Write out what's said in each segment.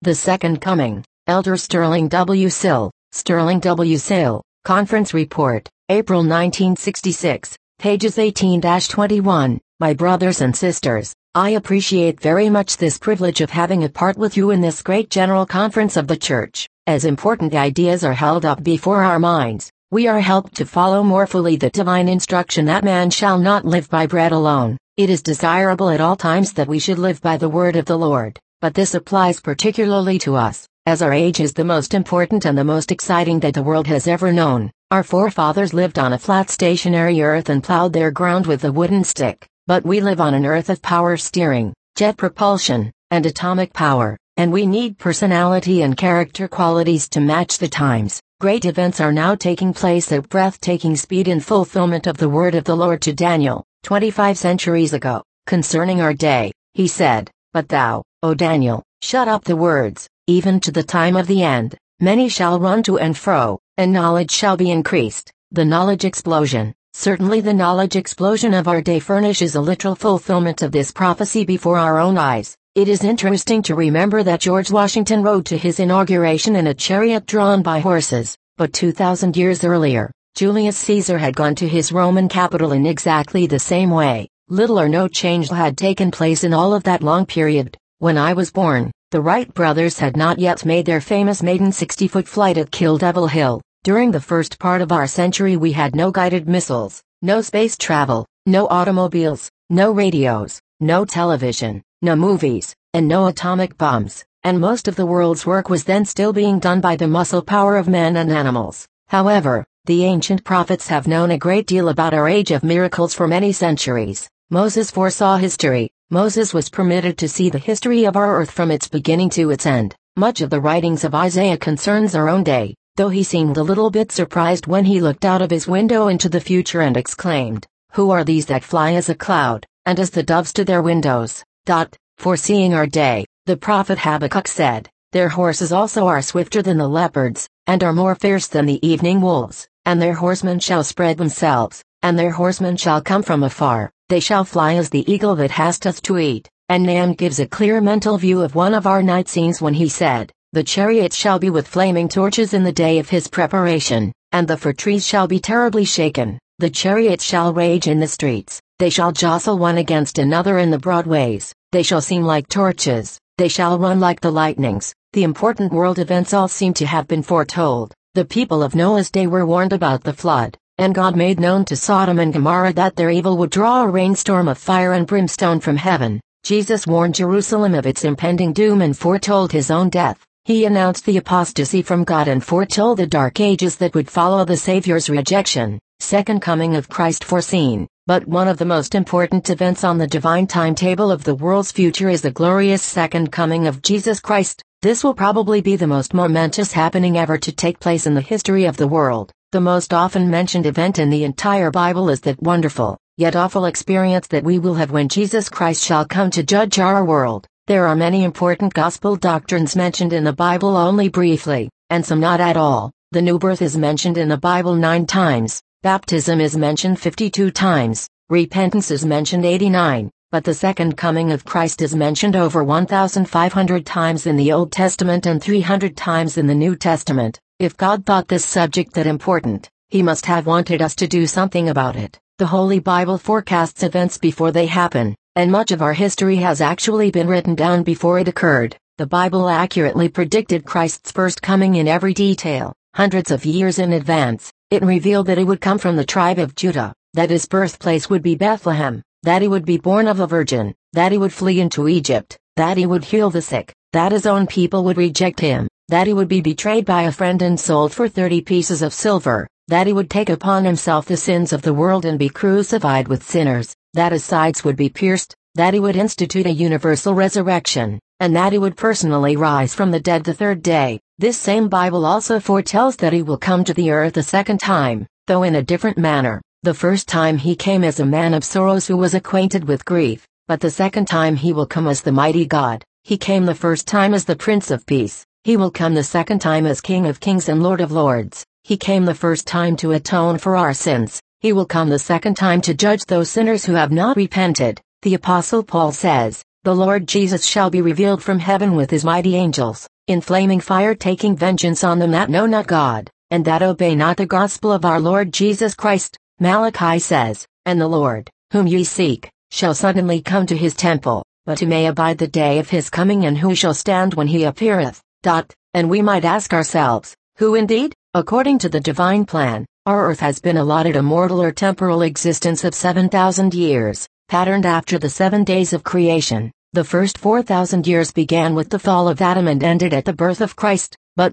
The Second Coming, Elder Sterling W. Sill, Sterling W. Sill, Conference Report, April 1966, pages 18-21. My brothers and sisters, I appreciate very much this privilege of having a part with you in this great general conference of the Church. As important ideas are held up before our minds, we are helped to follow more fully the divine instruction that man shall not live by bread alone. It is desirable at all times that we should live by the word of the Lord, but this applies particularly to us, as our age is the most important and the most exciting that the world has ever known. Our forefathers lived on a flat stationary earth and plowed their ground with a wooden stick, but we live on an earth of power steering, jet propulsion, and atomic power, and we need personality and character qualities to match the times. Great events are now taking place at breathtaking speed in fulfillment of the word of the Lord to Daniel, 25 centuries ago, concerning our day. He said, "But thou, O Daniel, shut up the words, even to the time of the end. Many shall run to and fro, and knowledge shall be increased." The knowledge explosion. Certainly the knowledge explosion of our day furnishes a literal fulfillment of this prophecy before our own eyes. It is interesting to remember that George Washington rode to his inauguration in a chariot drawn by horses, but 2,000 years earlier, Julius Caesar had gone to his Roman capital in exactly the same way. Little or no change had taken place in all of that long period. When I was born, the Wright brothers had not yet made their famous maiden 60-foot flight at Kill Devil Hill. During the first part of our century we had no guided missiles, no space travel, no automobiles, no radios, no television, no movies, and no atomic bombs, and most of the world's work was then still being done by the muscle power of men and animals. However, the ancient prophets have known a great deal about our age of miracles for many centuries. Moses foresaw history. Moses was permitted to see the history of our earth from its beginning to its end. Much of the writings of Isaiah concerns our own day, though he seemed a little bit surprised when he looked out of his window into the future and exclaimed, "Who are these that fly as a cloud, and as the doves to their windows?" Foreseeing our day, the prophet Habakkuk said, "Their horses also are swifter than the leopards, and are more fierce than the evening wolves, and their horsemen shall spread themselves, and their horsemen shall come from afar, they shall fly as the eagle that hasteth to eat." And Nahum gives a clear mental view of one of our night scenes when he said, "The chariots shall be with flaming torches in the day of his preparation, and the fir trees shall be terribly shaken. The chariots shall rage in the streets, they shall jostle one against another in the broad ways, they shall seem like torches, they shall run like the lightnings." The important world events all seem to have been foretold. The people of Noah's day were warned about the flood, and God made known to Sodom and Gomorrah that their evil would draw a rainstorm of fire and brimstone from heaven. Jesus warned Jerusalem of its impending doom and foretold his own death. He announced the apostasy from God and foretold the dark ages that would follow the Savior's rejection. Second coming of Christ foreseen. But one of the most important events on the divine timetable of the world's future is the glorious second coming of Jesus Christ. This will probably be the most momentous happening ever to take place in the history of the world. The most often mentioned event in the entire Bible is that wonderful, yet awful experience that we will have when Jesus Christ shall come to judge our world. There are many important gospel doctrines mentioned in the Bible only briefly, and some not at all. The new birth is mentioned in the Bible 9 times, baptism is mentioned 52 times, repentance is mentioned 89, but the second coming of Christ is mentioned over 1,500 times in the Old Testament and 300 times in the New Testament. If God thought this subject that important, he must have wanted us to do something about it. The Holy Bible forecasts events before they happen, and much of our history has actually been written down before it occurred. The Bible accurately predicted Christ's first coming in every detail, hundreds of years in advance. It revealed that he would come from the tribe of Judah, that his birthplace would be Bethlehem, that he would be born of a virgin, that he would flee into Egypt, that he would heal the sick, that his own people would reject him, that he would be betrayed by a friend and sold for 30 pieces of silver, that he would take upon himself the sins of the world and be crucified with sinners, that his sides would be pierced, that he would institute a universal resurrection, and that he would personally rise from the dead the third day. This same Bible also foretells that he will come to the earth a second time, though in a different manner. The first time he came as a man of sorrows who was acquainted with grief, but the second time he will come as the mighty God. He came the first time as the Prince of Peace. He will come the second time as King of Kings and Lord of Lords. He came the first time to atone for our sins. He will come the second time to judge those sinners who have not repented. The Apostle Paul says, "The Lord Jesus shall be revealed from heaven with his mighty angels." in flaming fire taking vengeance on them that know not God, and that obey not the gospel of our Lord Jesus Christ. Malachi says, and the Lord, whom ye seek, shall suddenly come to his temple, but who may abide the day of his coming, and who shall stand when he appeareth. And we might ask ourselves, who indeed? According to the divine plan, our earth has been allotted a mortal or temporal existence of 7,000 years, patterned after the 7 days of creation. The first 4,000 years began with the fall of Adam and ended at the birth of Christ, but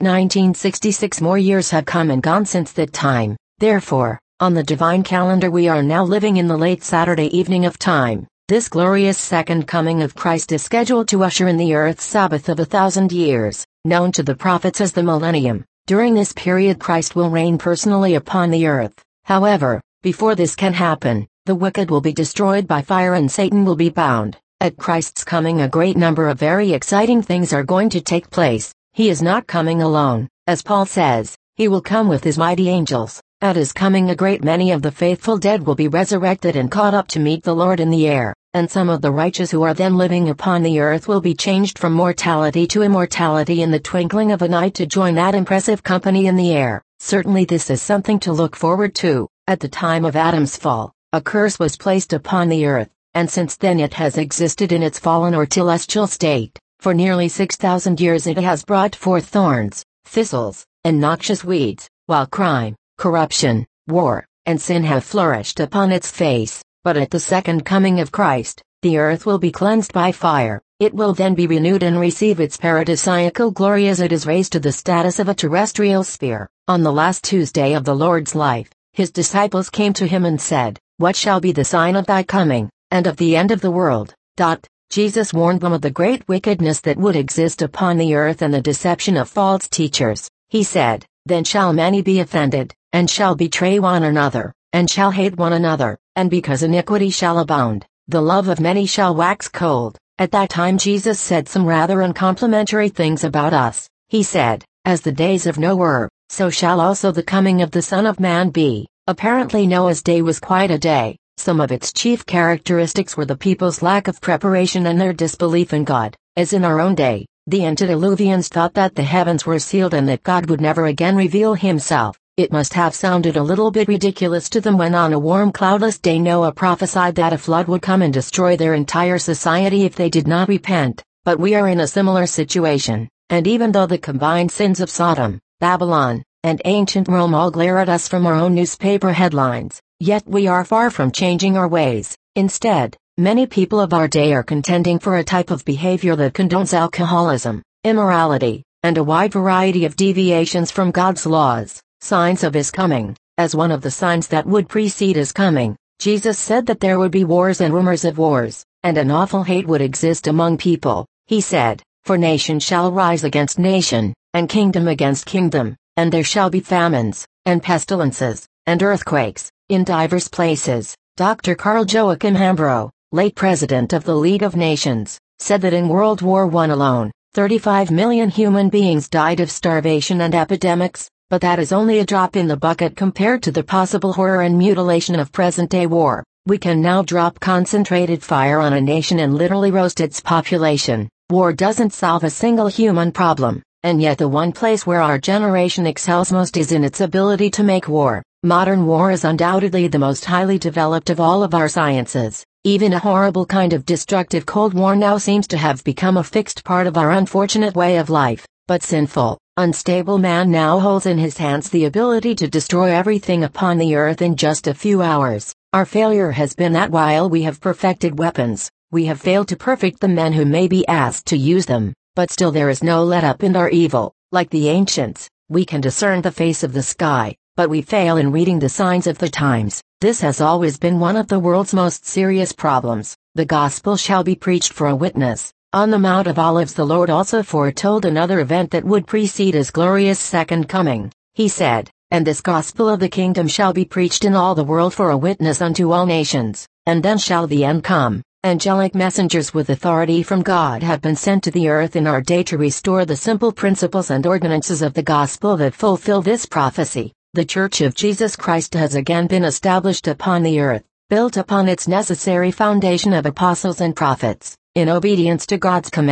1966 more years have come and gone since that time. Therefore, on the divine calendar we are now living in the late Saturday evening of time. This glorious second coming of Christ is scheduled to usher in the earth's Sabbath of 1,000 years, known to the prophets as the millennium. During this period Christ will reign personally upon the earth. However, before this can happen, the wicked will be destroyed by fire and Satan will be bound. At Christ's coming a great number of very exciting things are going to take place. He is not coming alone, as Paul says, he will come with his mighty angels. At his coming a great many of the faithful dead will be resurrected and caught up to meet the Lord in the air, and some of the righteous who are then living upon the earth will be changed from mortality to immortality in the twinkling of an eye to join that impressive company in the air. Certainly this is something to look forward to. At the time of Adam's fall, a curse was placed upon the earth, and since then it has existed in its fallen or celestial state. For nearly 6,000 years it has brought forth thorns, thistles, and noxious weeds, while crime, corruption, war, and sin have flourished upon its face. But at the second coming of Christ, the earth will be cleansed by fire. It will then be renewed and receive its paradisiacal glory as it is raised to the status of a terrestrial sphere. On the last Tuesday of the Lord's life, his disciples came to him and said, "What shall be the sign of thy coming, and of the end of the world?" Jesus warned them of the great wickedness that would exist upon the earth and the deception of false teachers. He said, "Then shall many be offended, and shall betray one another, and shall hate one another, and because iniquity shall abound, the love of many shall wax cold." At that time Jesus said some rather uncomplimentary things about us. He said, "As the days of Noah were, so shall also the coming of the Son of Man be." Apparently Noah's day was quite a day. Some of its chief characteristics were the people's lack of preparation and their disbelief in God. As in our own day, the antediluvians thought that the heavens were sealed and that God would never again reveal himself. It must have sounded a little bit ridiculous to them when on a warm cloudless day Noah prophesied that a flood would come and destroy their entire society if they did not repent. But we are in a similar situation, and even though the combined sins of Sodom, Babylon, and ancient Rome all glare at us from our own newspaper headlines, yet we are far from changing our ways. Instead, many people of our day are contending for a type of behavior that condones alcoholism, immorality, and a wide variety of deviations from God's laws. Signs of his coming. As one of the signs that would precede his coming, Jesus said that there would be wars and rumors of wars, and an awful hate would exist among people. He said, "For nation shall rise against nation, and kingdom against kingdom, and there shall be famines, and pestilences, and earthquakes, in divers places." Dr. Carl Joachim Hambro, late president of the League of Nations, said that in World War I alone, 35 million human beings died of starvation and epidemics. But that is only a drop in the bucket compared to the possible horror and mutilation of present-day war. We can now drop concentrated fire on a nation and literally roast its population. War doesn't solve a single human problem, and yet the one place where our generation excels most is in its ability to make war. Modern war is undoubtedly the most highly developed of all of our sciences. Even a horrible kind of destructive Cold War now seems to have become a fixed part of our unfortunate way of life. But sinful, unstable man now holds in his hands the ability to destroy everything upon the earth in just a few hours. Our failure has been that while we have perfected weapons, we have failed to perfect the men who may be asked to use them. But still there is no let-up in our evil. Like the ancients, we can discern the face of the sky, but we fail in reading the signs of the times. This has always been one of the world's most serious problems. The gospel shall be preached for a witness. On the Mount of Olives the Lord also foretold another event that would precede his glorious second coming. He said, "And this gospel of the kingdom shall be preached in all the world for a witness unto all nations, and then shall the end come." Angelic messengers with authority from God have been sent to the earth in our day to restore the simple principles and ordinances of the gospel that fulfill this prophecy. The Church of Jesus Christ has again been established upon the earth, built upon its necessary foundation of apostles and prophets. In obedience to God's command,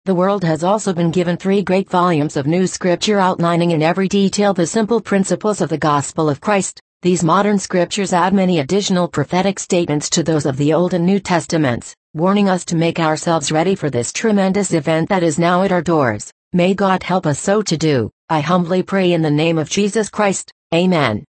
The world has also been given 3 great volumes of new scripture outlining in every detail the simple principles of the gospel of Christ. These modern scriptures add many additional prophetic statements to those of the Old and New Testaments, warning us to make ourselves ready for this tremendous event that is now at our doors. May God help us so to do. I humbly pray in the name of Jesus Christ. Amen.